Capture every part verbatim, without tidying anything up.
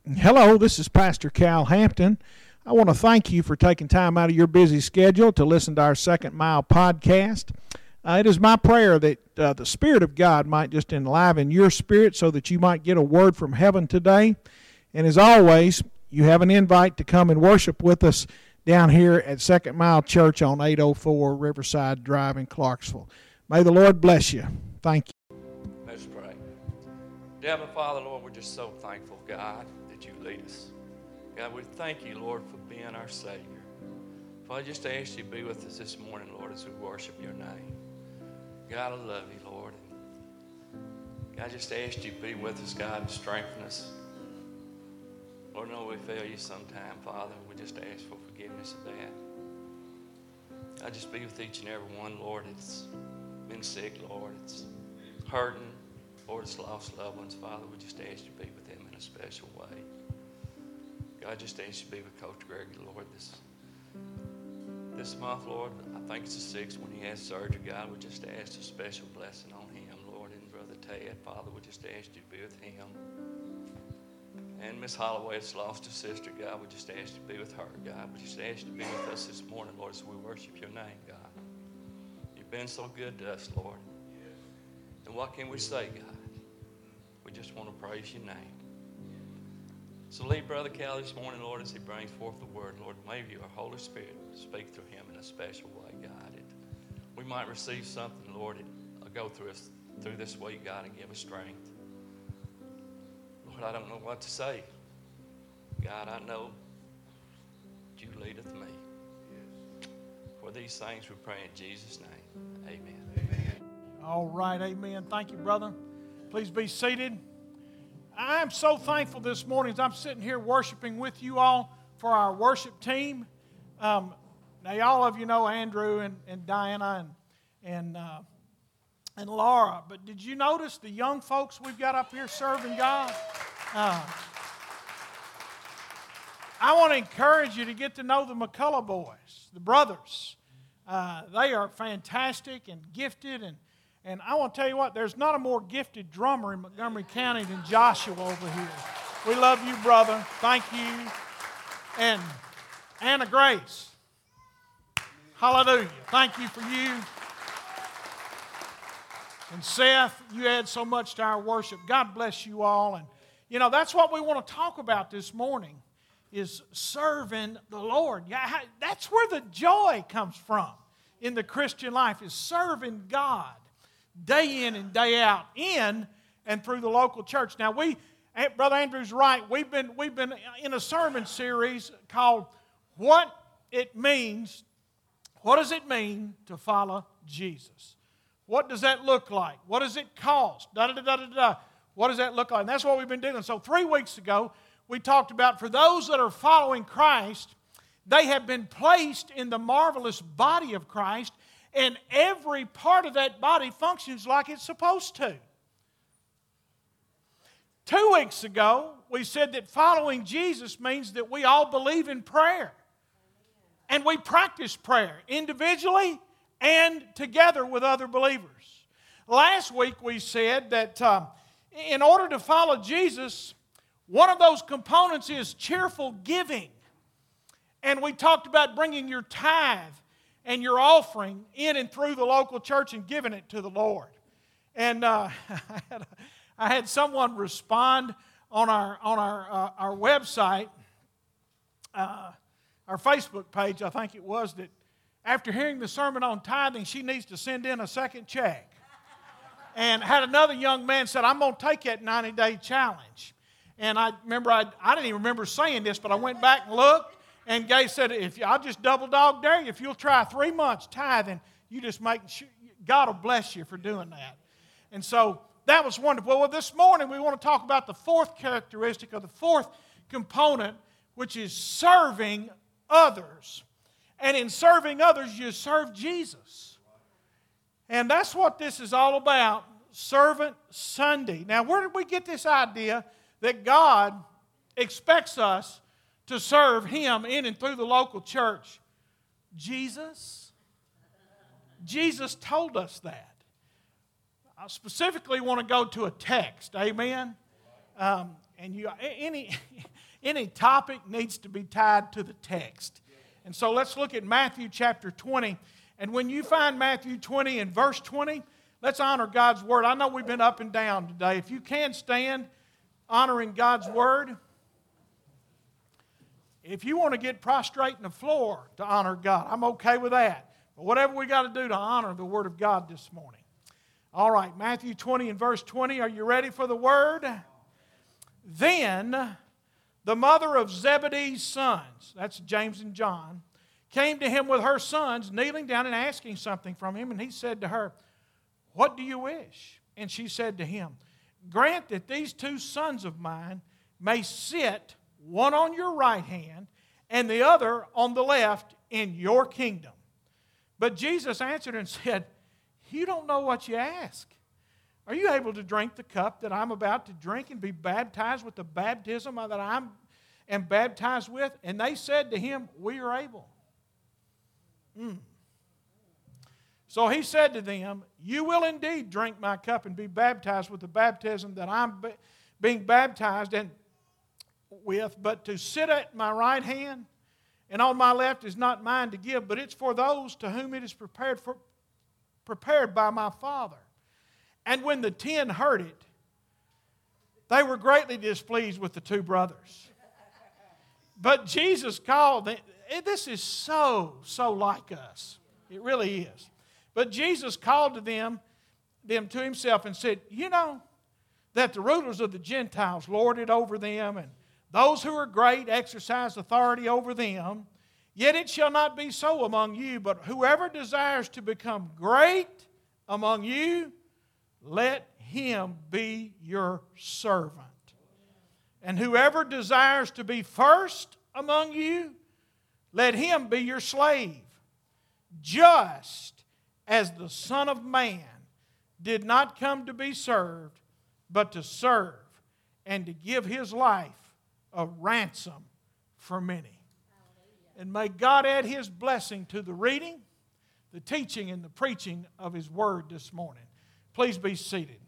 Hello, this is Pastor Cal Hampton. I want to thank you for taking time out of your busy schedule to listen to our Second Mile podcast. Uh, it is my prayer that uh, the Spirit of God might just enliven your spirit so that you might get a word from heaven today. And as always, you have an invite to come and worship with us down here at Second Mile Church on eight oh four Riverside Drive in Clarksville. May the Lord bless you. Thank you. Let's pray. Dear Heavenly Father, Lord, we're just so thankful, God, that you lead us. God, we thank you, Lord, for being our Savior. Father, just ask you to be with us this morning, Lord, as we worship your name. God, I love you, Lord. God, just ask you to be with us, God, and strengthen us. Lord, I know we fail you sometime, Father. We just ask for forgiveness of that. God, just be with each and every one, Lord. It's been sick, Lord. It's hurting. Lord, it's lost loved ones, Father. We just ask you to be with them in a special way. God, just ask you to be with Coach Gregory, Lord, this this month, Lord. I think it's the sixth when he has surgery, God. We just ask a special blessing on him, Lord, and Brother Ted, Father. We just ask you to be with him. And Miss Holloway has lost her sister, God. We just ask you to be with her, God. We just ask you to be with us this morning, Lord, as we worship your name, God. You've been so good to us, Lord. And what can we say, God? We just want to praise your name. So lead Brother Cal this morning, Lord, as he brings forth the word. Lord, may your Holy Spirit speak through him in a special way, God. It, we might receive something, Lord, it'll go through us through this week, God, and give us strength. Lord, I don't know what to say. God, I know that you leadeth me. For these things we pray in Jesus' name. Amen. Amen. All right, amen. Thank you, brother. Please be seated. I'm so thankful this morning as I'm sitting here worshiping with you all for our worship team. Um, now, all of you know Andrew and, and Diana and and uh, and Laura, but did you notice the young folks we've got up here serving God? Uh, I want to encourage you to get to know the McCullough boys, the brothers. Uh, they are fantastic and gifted, and And I want to tell you what, there's not a more gifted drummer in Montgomery County than Joshua over here. We love you, brother. Thank you. And Anna Grace. Hallelujah. Thank you for you. And Seth, you add so much to our worship. God bless you all. And, you know, that's what we want to talk about this morning, is serving the Lord. Yeah, that's where the joy comes from in the Christian life, is serving God. Day in and day out, in and through the local church. Now, we, Brother Andrew's right, we've been, we've been in a sermon series called What It Means, What Does It Mean to Follow Jesus? What does that look like? What does it cost? Da, da, da, da, da. What does that look like? And that's what we've been doing. So three weeks ago, we talked about for those that are following Christ, they have been placed in the marvelous body of Christ, and every part of that body functions like it's supposed to. Two weeks ago, we said that following Jesus means that we all believe in prayer. And we practice prayer individually and together with other believers. Last week we said that uh, in order to follow Jesus, one of those components is cheerful giving. And we talked about bringing your tithe and your offering in and through the local church and giving it to the Lord. And uh, I, had, I had someone respond on our on our uh, our website, uh, our Facebook page, I think it was, that after hearing the sermon on tithing, she needs to send in a second check. And had another young man said, I'm going to take that ninety-day challenge. And I remember, I, I didn't even remember saying this, but I went back and looked. And Gay said, "If you, I'll just double dog dare you. If you'll try three months tithing, you just make sure, God will bless you for doing that." And so that was wonderful. Well, this morning we want to talk about the fourth characteristic, or the fourth component, which is serving others. And in serving others, you serve Jesus. And that's what this is all about, Servant Sunday. Now, where did we get this idea that God expects us to serve Him in and through the local church? Jesus. Jesus told us that. I specifically want to go to a text, amen? Um, and you, any, Any topic needs to be tied to the text. And so let's look at Matthew chapter twenty. And when you find Matthew twenty and verse twenty, let's honor God's Word. I know we've been up and down today. If you can stand honoring God's Word, if you want to get prostrate in the floor to honor God, I'm okay with that. But whatever we got to do to honor the Word of God this morning. All right, Matthew twenty and verse twenty. Are you ready for the Word? Then the mother of Zebedee's sons, that's James and John, came to him with her sons, kneeling down and asking something from him. And he said to her, "What do you wish?" And she said to him, "Grant that these two sons of mine may sit, one on your right hand and the other on the left, in your kingdom." But Jesus answered and said, "You don't know what you ask. Are you able to drink the cup that I'm about to drink and be baptized with the baptism that I am baptized with?" And they said to him, "We are able." Mm. So he said to them, "You will indeed drink my cup and be baptized with the baptism that I'm being baptized and with, but to sit at my right hand and on my left is not mine to give, but it's for those to whom it is prepared for, prepared by my Father." And when the ten heard it, they were greatly displeased with the two brothers. But Jesus called them. This is so, so like us. It really is. But Jesus called to them, them to himself and said, "You know that the rulers of the Gentiles lord it over them, and those who are great exercise authority over them. Yet it shall not be so among you, but whoever desires to become great among you, let him be your servant. And whoever desires to be first among you, let him be your slave. Just as the Son of Man did not come to be served, but to serve and to give his life a ransom for many." And may God add his blessing to the reading, the teaching, and the preaching of his word this morning. Please be seated.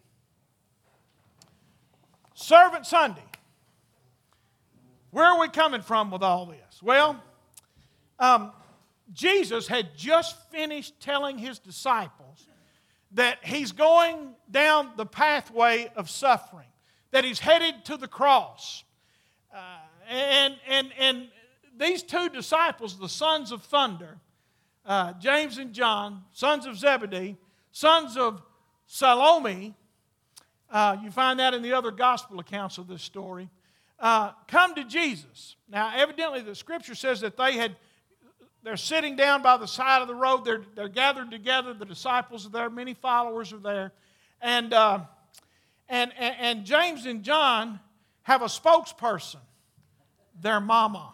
Servant Sunday. Where are we coming from with all this? Well, um, Jesus had just finished telling his disciples that he's going down the pathway of suffering, that he's headed to the cross. Uh, and, and, and these two disciples, the sons of thunder, uh, James and John, sons of Zebedee, sons of Salome, uh, you find that in the other gospel accounts of this story, uh, come to Jesus. Now, evidently the scripture says that they had, they're sitting down by the side of the road, they're, they're gathered together, the disciples are there, many followers are there, and, uh, and, and, and James and John have a spokesperson, their mama.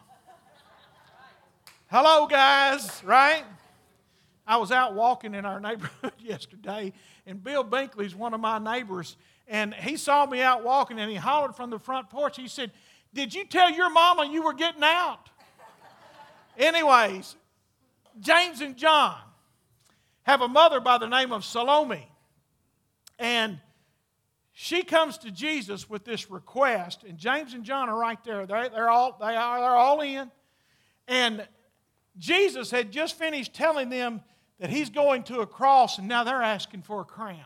Hello, guys, right? I was out walking in our neighborhood yesterday, and Bill Binkley's one of my neighbors, and he saw me out walking, and he hollered from the front porch. He said, "Did you tell your mama you were getting out?" Anyways, James and John have a mother by the name of Salome, and she comes to Jesus with this request, and James and John are right there. They're, they're, all, they are, they're all in, and Jesus had just finished telling them that he's going to a cross, and now they're asking for a crown.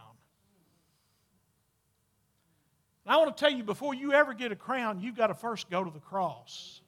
And I want to tell you, before you ever get a crown, you've got to first go to the cross.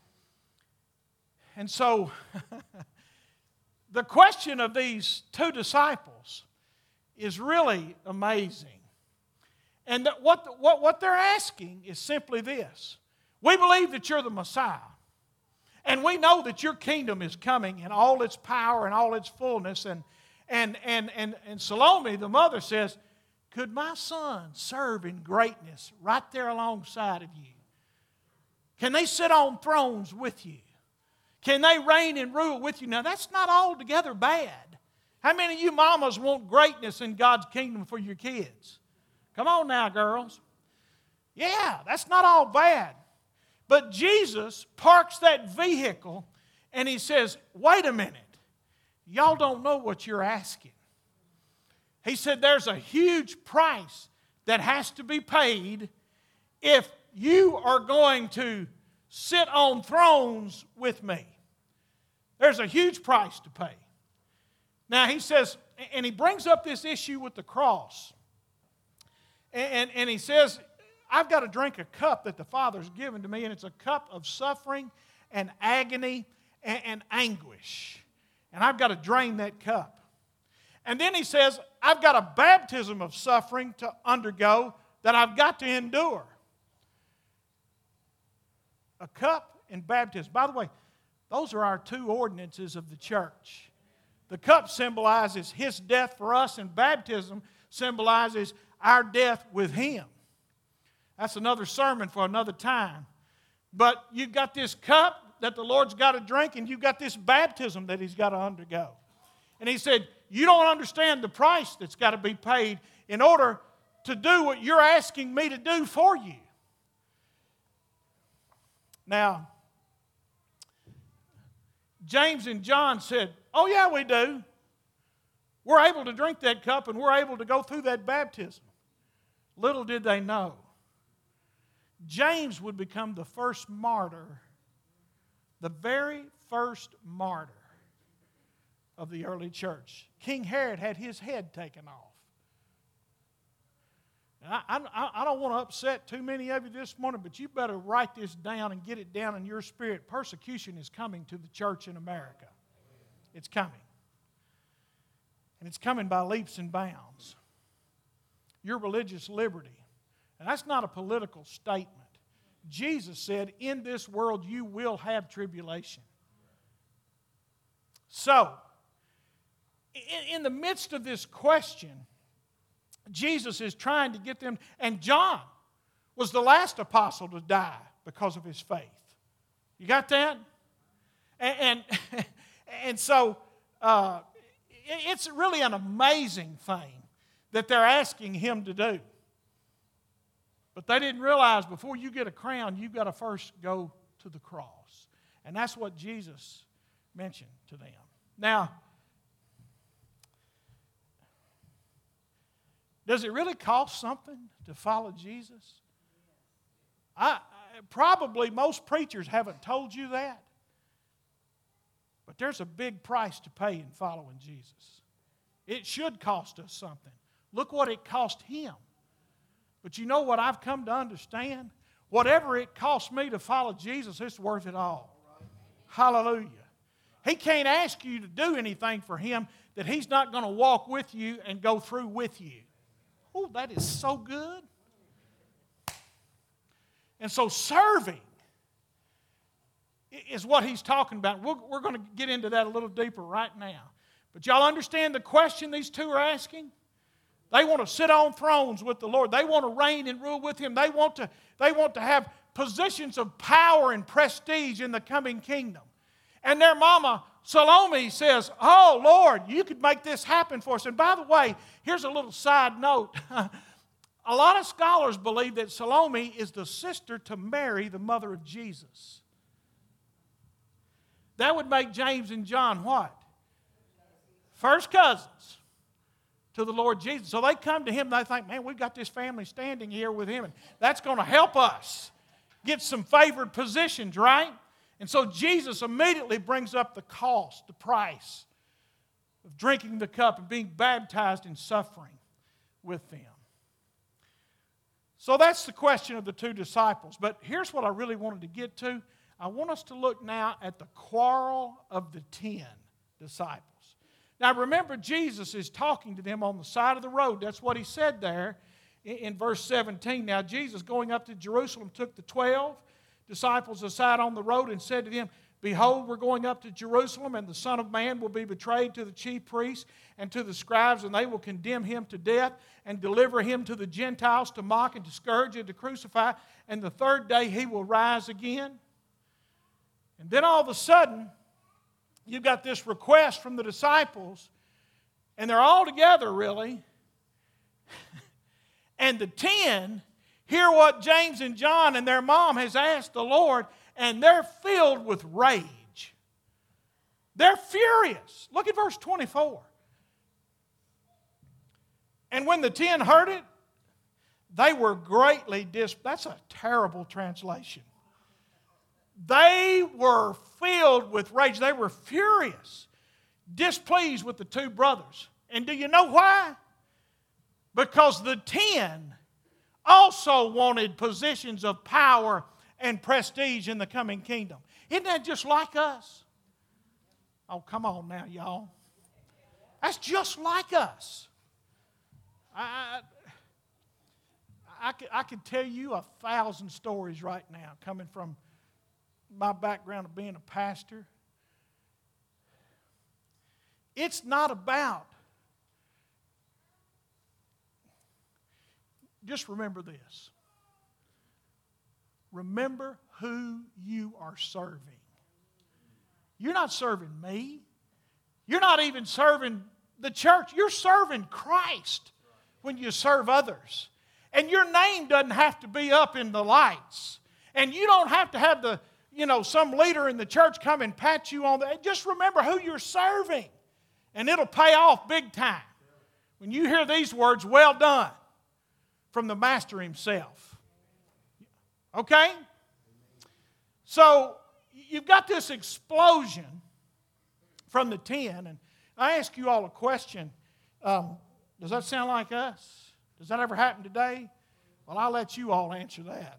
And so, the question of these two disciples is really amazing. And that what, what, what they're asking is simply this. We believe that you're the Messiah. And we know that your kingdom is coming in all its power and all its fullness. And, and, and, and, and Salome, the mother, says, "Could my son serve in greatness right there alongside of you? Can they sit on thrones with you? Can they reign and rule with you?" Now, that's not altogether bad. How many of you mamas want greatness in God's kingdom for your kids? Come on now, girls. Yeah, that's not all bad. But Jesus parks that vehicle and he says, "Wait a minute. Y'all don't know what you're asking." He said there's a huge price that has to be paid if you are going to sit on thrones with me. There's a huge price to pay. Now he says, and he brings up this issue with the cross. And, and, and he says, I've got to drink a cup that the Father's given to me, and it's a cup of suffering and agony and, and anguish. And I've got to drain that cup. And then he says, I've got a baptism of suffering to undergo that I've got to endure. A cup and baptism. By the way, those are our two ordinances of the church. The cup symbolizes His death for us, and baptism symbolizes our death with Him. That's another sermon for another time. But you've got this cup that the Lord's got to drink, and you've got this baptism that He's got to undergo. And He said, you don't understand the price that's got to be paid in order to do what you're asking me to do for you. Now, James and John said, oh yeah, we do. We're able to drink that cup and we're able to go through that baptism. Little did they know, James would become the first martyr, the very first martyr of the early church. King Herod had his head taken off. And I, I, I don't want to upset too many of you this morning, but you better write this down and get it down in your spirit. Persecution is coming to the church in America. It's coming. And it's coming by leaps and bounds. Your religious liberty. And that's not a political statement. Jesus said, in this world you will have tribulation. So, in, in the midst of this question, Jesus is trying to get them, and John was the last apostle to die because of his faith. You got that? And, and, and so, uh, it's really an amazing thing that they're asking him to do. But they didn't realize before you get a crown, you've got to first go to the cross. And that's what Jesus mentioned to them. Now, does it really cost something to follow Jesus? I, I, probably most preachers haven't told you that. But there's a big price to pay in following Jesus. It should cost us something. Look what it cost Him. But you know what I've come to understand? Whatever it costs me to follow Jesus, it's worth it all. Hallelujah. He can't ask you to do anything for Him that He's not going to walk with you and go through with you. Oh, that is so good. And so serving is what he's talking about. We're, we're going to get into that a little deeper right now. But y'all understand the question these two are asking? They want to sit on thrones with the Lord. They want to reign and rule with Him. They want to, they want to have positions of power and prestige in the coming kingdom. And their mama, Salome, says, oh, Lord, you could make this happen for us. And by the way, here's a little side note. A lot of scholars believe that Salome is the sister to Mary, the mother of Jesus. That would make James and John what? First cousins to the Lord Jesus. So they come to Him and they think, man, we've got this family standing here with Him, and that's going to help us get some favored positions, right? And so Jesus immediately brings up the cost, the price of drinking the cup and being baptized in suffering with them. So that's the question of the two disciples. But here's what I really wanted to get to. I want us to look now at the quarrel of the ten disciples. Now remember, Jesus is talking to them on the side of the road. That's what He said there in verse seventeen. Now Jesus, going up to Jerusalem, took the twelve disciples aside on the road and said to them, behold, we're going up to Jerusalem, and the Son of Man will be betrayed to the chief priests and to the scribes, and they will condemn Him to death and deliver Him to the Gentiles to mock and to scourge and to crucify, and the third day He will rise again. And then all of a sudden, you've got this request from the disciples, and they're all together really. And the ten hear what James and John and their mom has asked the Lord, and they're filled with rage. They're furious. Look at verse twenty-four. And when the ten heard it, they were greatly dis... That's a terrible translation. They were filled with rage. They were furious, displeased with the two brothers. And do you know why? Because the ten also wanted positions of power and prestige in the coming kingdom. Isn't that just like us? Oh, come on now, y'all. That's just like us. I, I, I, could, I could tell you a thousand stories right now coming from my background of being a pastor. It's not about, just remember this. Remember who you are serving. You're not serving me. You're not even serving the church. You're serving Christ when you serve others. And your name doesn't have to be up in the lights. And you don't have to have the, you know, some leader in the church come and pat you on the... Just remember who you're serving. And it'll pay off big time. When you hear these words, well done, from the Master himself. Okay? So, you've got this explosion from the ten, and I ask you all a question. Um, does that sound like us? Does that ever happen today? Well, I'll let you all answer that.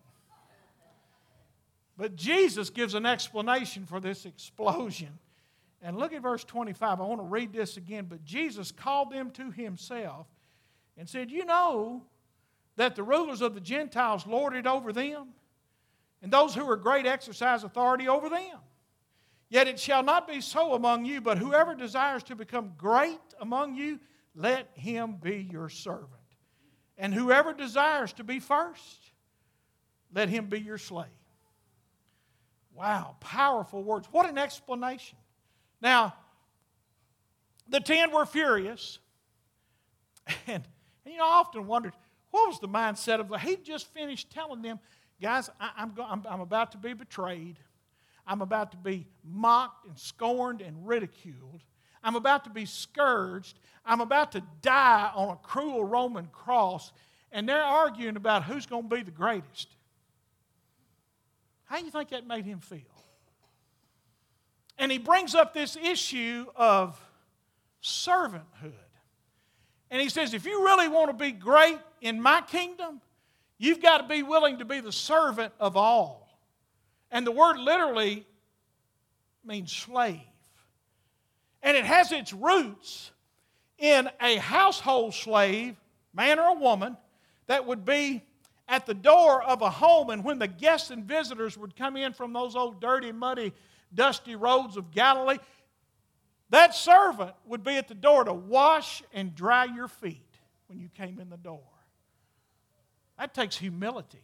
But Jesus gives an explanation for this explosion. And look at verse twenty-five. I want to read this again. But Jesus called them to himself and said, you know that the rulers of the Gentiles lord it over them, and those who are great exercise authority over them. Yet it shall not be so among you, but whoever desires to become great among you, let him be your servant. And whoever desires to be first, let him be your slave. Wow, powerful words. What an explanation. Now, the ten were furious. And, and you know, I often wondered, what was the mindset of, he just finished telling them, guys, I, I'm, go, I'm, I'm about to be betrayed. I'm about to be mocked and scorned and ridiculed. I'm about to be scourged. I'm about to die on a cruel Roman cross. And they're arguing about who's going to be the greatest. How do you think that made him feel? And he brings up this issue of servanthood. And he says, if you really want to be great in my kingdom, you've got to be willing to be the servant of all. And the word literally means slave. And it has its roots in a household slave, man or a woman, that would be at the door of a home. And when the guests and visitors would come in from those old dirty, muddy, dusty roads of Galilee, that servant would be at the door to wash and dry your feet when you came in the door. That takes humility.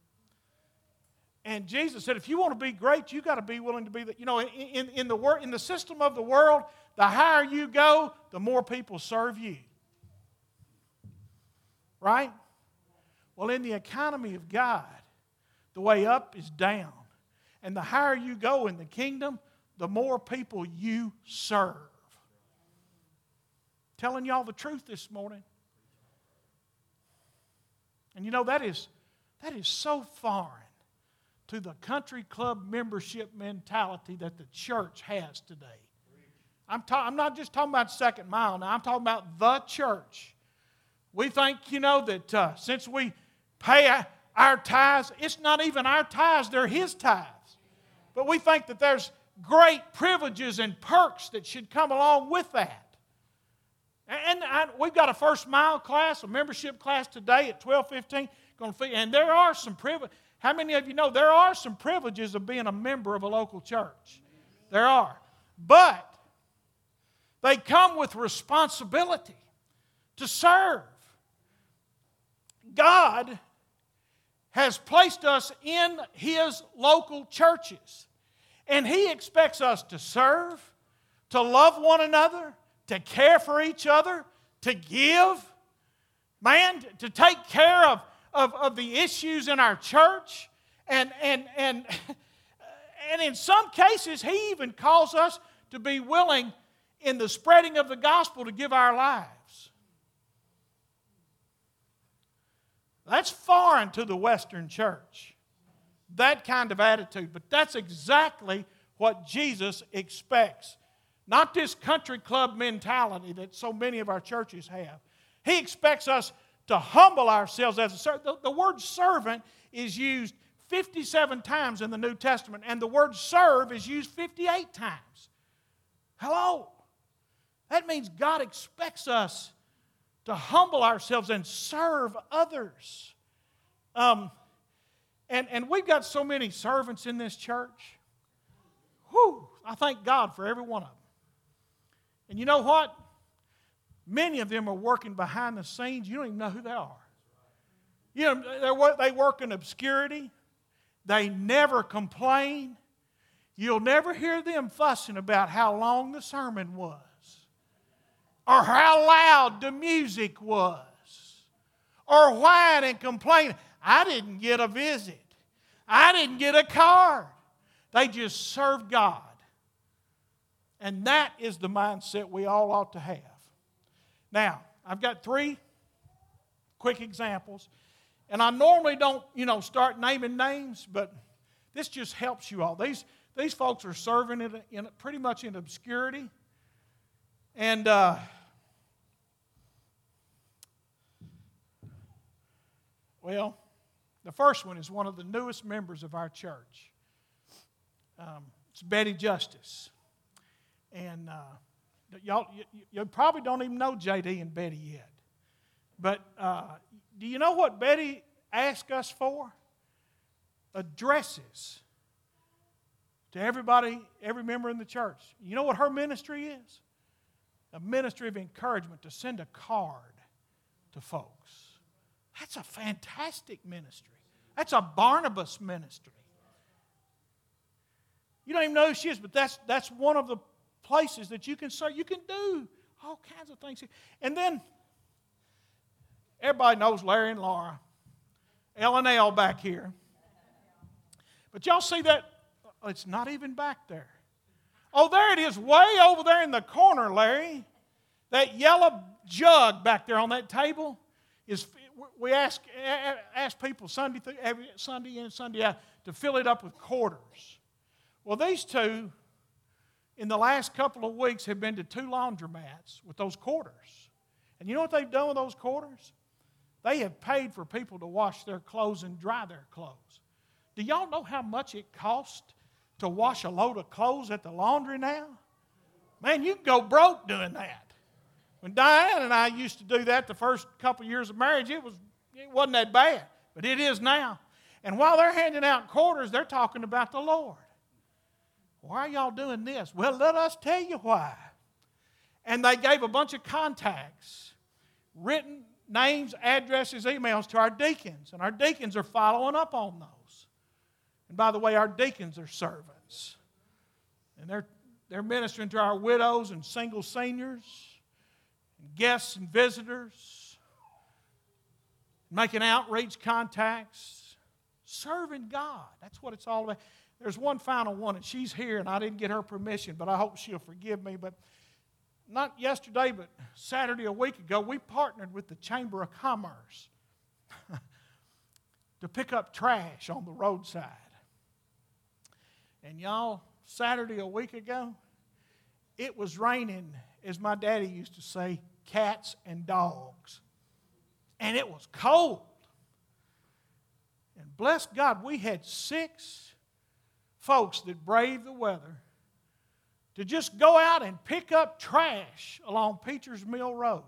And Jesus said, if you want to be great, you've got to be willing to be the, you know, in, in, in, the wor- in the system of the world, the higher you go, the more people serve you. Right? Well, in the economy of God, the way up is down. And the higher you go in the kingdom, the more people you serve. Telling y'all the truth this morning. And you know, that is, that is so foreign to the country club membership mentality that the church has today. I'm, ta- I'm not just talking about Second Mile now. I'm talking about the church. We think, you know, that uh, since we pay our, our tithes, it's not even our tithes, they're His tithes. But we think that there's great privileges and perks that should come along with that. And, and we've got a First Mile class, a membership class today at twelve fifteen. Going to, and there are some privileges. How many of you know there are some privileges of being a member of a local church? There are. But they come with responsibility to serve. God has placed us in His local churches. And He expects us to serve, to love one another, to care for each other, to give, man, to take care of, of, of the issues in our church. And, and, and, and in some cases, He even calls us to be willing in the spreading of the gospel to give our lives. That's foreign to the Western church. that kind of attitude. But that's exactly what Jesus expects. Not this country club mentality that so many of our churches have. He expects us to humble ourselves as a servant. The, the word servant is used fifty-seven times in the New Testament, and the word serve is used fifty-eight times. Hello? That means God expects us to humble ourselves and serve others. Um, and, and we've got so many servants in this church. Whew, I thank God for every one of them. And you know what? Many of them are working behind the scenes. You don't even know who they are. You know, they work in obscurity. They never complain. You'll never hear them fussing about how long the sermon was or how loud the music was or whine and complain. I didn't get a visit. I didn't get a card. They just serve God. And that is the mindset we all ought to have. Now, I've got three quick examples. And I normally don't, you know, start naming names, but this just helps you all. These, these folks are serving in, in pretty much in obscurity. And uh, well, the first one is one of the newest members of our church. Um, it's Betty Justice. And uh, y'all, you, you probably don't even know J D and Betty yet. But uh, do you know what Betty asked us for? Addresses to everybody, every member in the church. You know what her ministry is? A ministry of encouragement, to send a card to folks. That's a fantastic ministry. That's a Barnabas ministry. You don't even know who she is, but that's, that's one of the places that you can serve. You can do all kinds of things. And then, everybody knows Larry and Laura. L and L back here. But y'all see that? It's not even back there. Oh, there it is, way over there in the corner, Larry. That yellow jug back there on that table is. We ask ask people Sunday every Sunday in Sunday out to fill it up with quarters. Well, these two, in the last couple of weeks, have been to two laundromats with those quarters. And you know what they've done with those quarters? They have paid for people to wash their clothes and dry their clothes. Do y'all know how much it costs to wash a load of clothes at the laundry now? Man, you can go broke doing that. When Diane and I used to do that the first couple of years of marriage, it, was, it wasn't that bad. But it is now. And while they're handing out quarters, they're talking about the Lord. Why are y'all doing this? Well, let us tell you why. And they gave a bunch of contacts, written names, addresses, emails to our deacons. And our deacons are following up on those. And by the way, our deacons are servants. And they're, they're ministering to our widows and single seniors, and guests and visitors, making outreach contacts, serving God. That's what it's all about. There's one final one, and she's here, and I didn't get her permission, but I hope she'll forgive me. But not yesterday, but Saturday a week ago, we partnered with the Chamber of Commerce to pick up trash on the roadside. And y'all, Saturday a week ago, it was raining, as my daddy used to say, cats and dogs. And it was cold. And bless God, we had six folks that braved the weather to just go out and pick up trash along Peters Mill Road.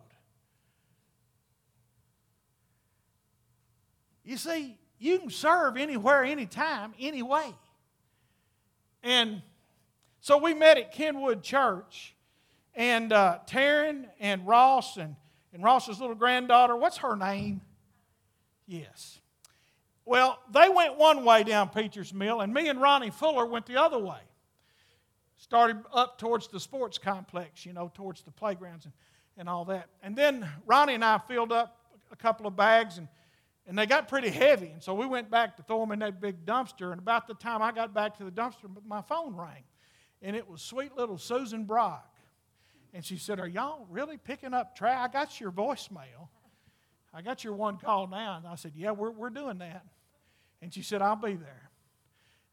You see, you can serve anywhere, anytime, anyway. And so we met at Kenwood Church, and uh, Taryn and Ross and, and Ross's little granddaughter, what's her name? Yes. Well, they went one way down Peters Mill, and me and Ronnie Fuller went the other way. Started up towards the sports complex, you know, towards the playgrounds and, and all that. And then Ronnie and I filled up a couple of bags, and, and they got pretty heavy. And so we went back to throw them in that big dumpster, and about the time I got back to the dumpster, my phone rang. And it was sweet little Susan Brock. And she said, "Are y'all really picking up trash? I got your voicemail. I got your one call now." And I said, "Yeah, we're, we're doing that." And she said, "I'll be there."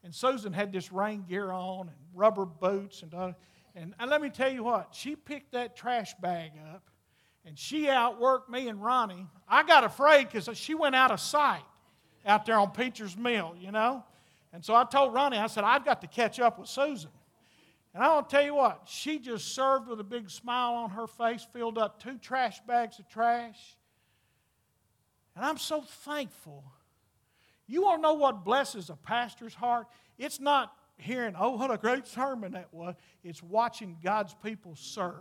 And Susan had this rain gear on and rubber boots. And, uh, and, and let me tell you what, she picked that trash bag up, and she outworked me and Ronnie. I got afraid because she went out of sight out there on Peacher's Mill, you know. And so I told Ronnie, I said, I've got to catch up with Susan. And I want to tell you what, she just served with a big smile on her face, filled up two trash bags of trash. And I'm so thankful. You want to know what blesses a pastor's heart? It's not hearing, oh, what a great sermon that was. It's watching God's people serve.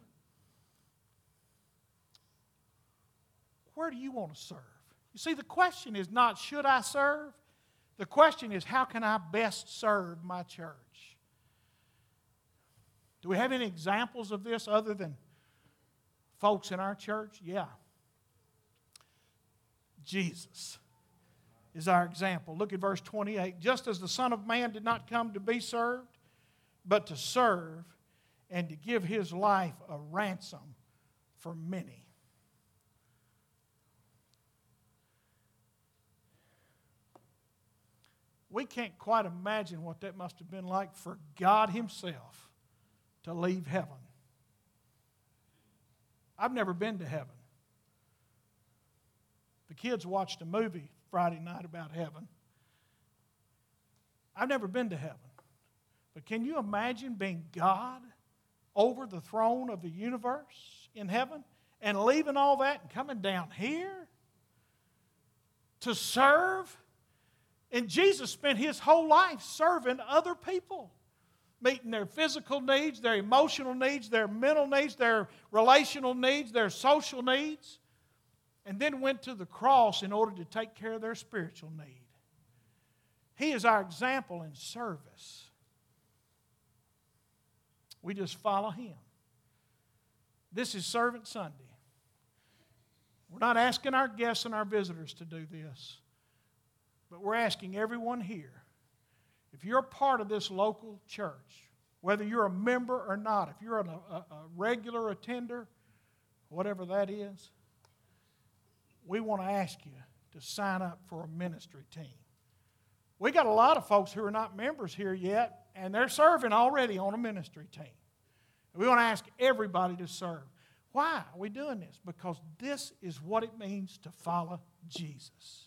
Where do you want to serve? You see, the question is not, should I serve? The question is, how can I best serve my church? Do we have any examples of this other than folks in our church? Yeah. Jesus is our example. Look at verse twenty-eight. Just as the Son of Man did not come to be served, but to serve and to give His life a ransom for many. We can't quite imagine what that must have been like for God Himself to leave heaven. I've never been to heaven. The kids watched a movie Friday night about heaven. I've never been to heaven. But can you imagine being God over the throne of the universe in heaven and leaving all that and coming down here to serve? And Jesus spent His whole life serving other people, meeting their physical needs, their emotional needs, their mental needs, their relational needs, their social needs, and then went to the cross in order to take care of their spiritual need. He is our example in service. We just follow Him. This is Servant Sunday. We're not asking our guests and our visitors to do this, but we're asking everyone here, if you're a part of this local church, whether you're a member or not, if you're a, a, a regular attender, whatever that is, we want to ask you to sign up for a ministry team. We got a lot of folks who are not members here yet, and they're serving already on a ministry team. We want to ask everybody to serve. Why are we doing this? Because this is what it means to follow Jesus.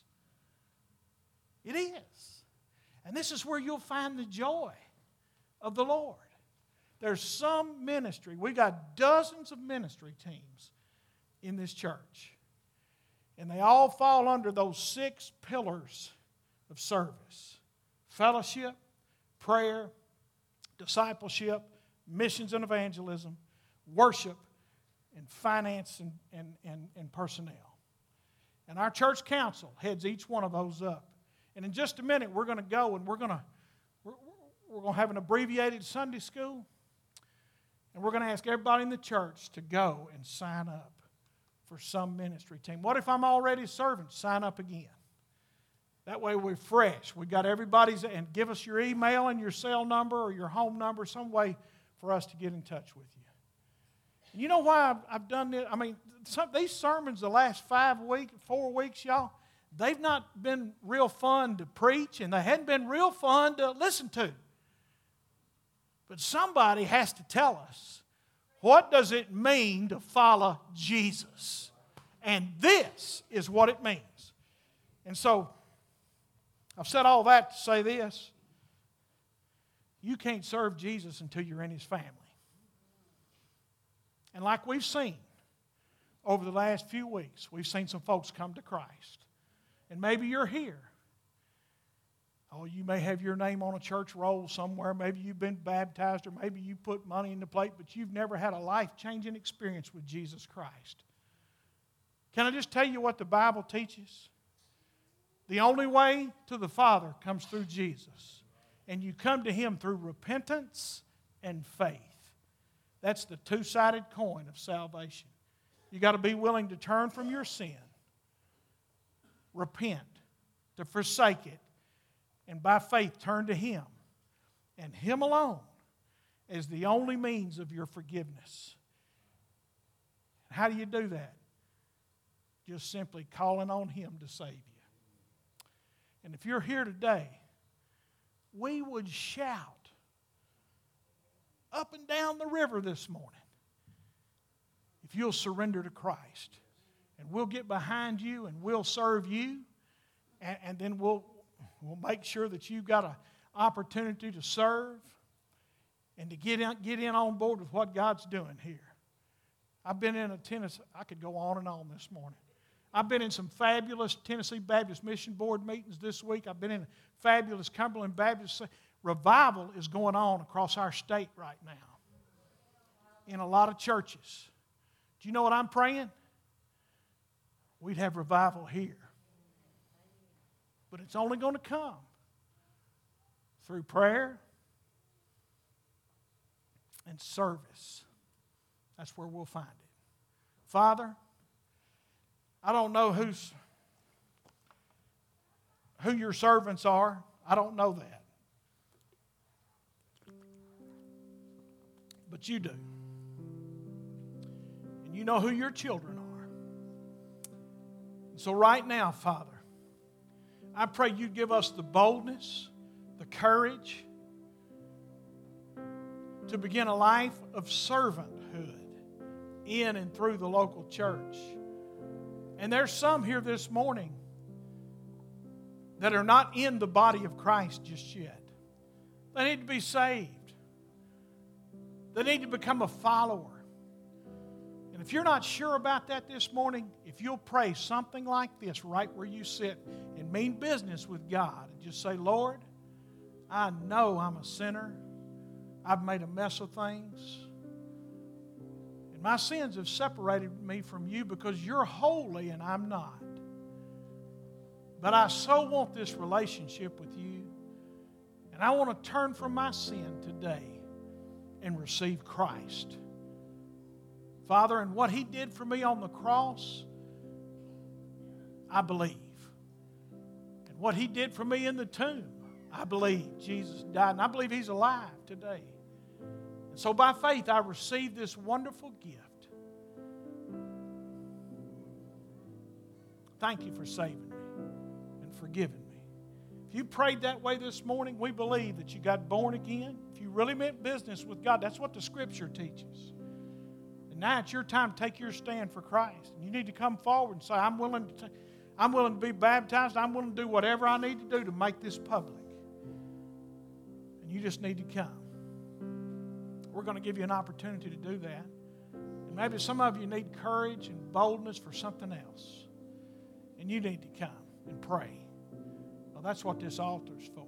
It is. And this is where you'll find the joy of the Lord. There's some ministry. We've got dozens of ministry teams in this church. And they all fall under those six pillars of service: fellowship, prayer, discipleship, missions and evangelism, worship, and finance and, and, and, and personnel. And our church council heads each one of those up. And in just a minute, we're going to go and we're going to we're, we're going to have an abbreviated Sunday school. And we're going to ask everybody in the church to go and sign up for some ministry team. What if I'm already serving? Sign up again. That way we're fresh. We got everybody's, and give us your email and your cell number or your home number, some way for us to get in touch with you. And you know why I've, I've done this? I mean, some, these sermons the last five weeks, four weeks, y'all, they've not been real fun to preach, and they hadn't been real fun to listen to. But somebody has to tell us, what does it mean to follow Jesus? And this is what it means. And so, I've said all that to say this. You can't serve Jesus until you're in His family. And like we've seen over the last few weeks, we've seen some folks come to Christ. And maybe you're here. Oh, you may have your name on a church roll somewhere. Maybe you've been baptized, or maybe you put money in the plate, but you've never had a life-changing experience with Jesus Christ. Can I just tell you what the Bible teaches? The only way to the Father comes through Jesus. And you come to Him through repentance and faith. That's the two-sided coin of salvation. You've got to be willing to turn from your sin, repent, to forsake it, and by faith turn to Him and Him alone as the only means of your forgiveness. How do you do that? Just simply calling on Him to save you. And if you're here today, we would shout up and down the river this morning if you'll surrender to Christ. And we'll get behind you and we'll serve you, and, and then we'll, we'll make sure that you've got an opportunity to serve and to get in, get in on board with what God's doing here. I've been in a Tennessee, I could go on and on this morning. I've been in some fabulous Tennessee Baptist Mission Board meetings this week. I've been in a fabulous Cumberland Baptist. Revival is going on across our state right now in a lot of churches. Do you know what I'm praying? We'd have revival here. But it's only going to come through prayer and service. That's where we'll find it. Father, I don't know who's, who your servants are. I don't know that. But you do. And you know who your children are. So right now, Father, I pray you give us the boldness, the courage to begin a life of servanthood in and through the local church. And there's some here this morning that are not in the body of Christ just yet. They need to be saved. They need to become a follower. And if you're not sure about that this morning, if you'll pray something like this right where you sit and mean business with God and just say, Lord, I know I'm a sinner. I've made a mess of things. And my sins have separated me from you because you're holy and I'm not. But I so want this relationship with you. And I want to turn from my sin today and receive Christ. Father, and what He did for me on the cross, I believe. And what He did for me in the tomb, I believe Jesus died. And I believe He's alive today. And so by faith, I received this wonderful gift. Thank you for saving me and forgiving me. If you prayed that way this morning, we believe that you got born again. If you really meant business with God, that's what the Scripture teaches. And now it's your time to take your stand for Christ. And you need to come forward and say, I'm willing to, t- I'm willing to be baptized. I'm willing to do whatever I need to do to make this public. And you just need to come. We're going to give you an opportunity to do that. And maybe some of you need courage and boldness for something else. And you need to come and pray. Well, that's what this altar's for.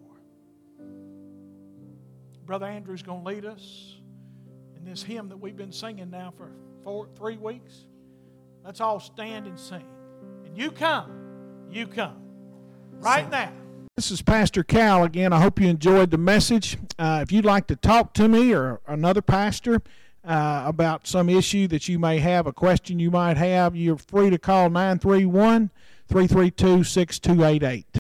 Brother Andrew's going to lead us in this hymn that we've been singing now for four, three weeks. Let's all stand and sing. And you come. You come. Right now. This is Pastor Cal again. I hope you enjoyed the message. Uh, if you'd like to talk to me or another pastor uh, about some issue that you may have, a question you might have, you're free to call nine three one, three three two, six two eight eight.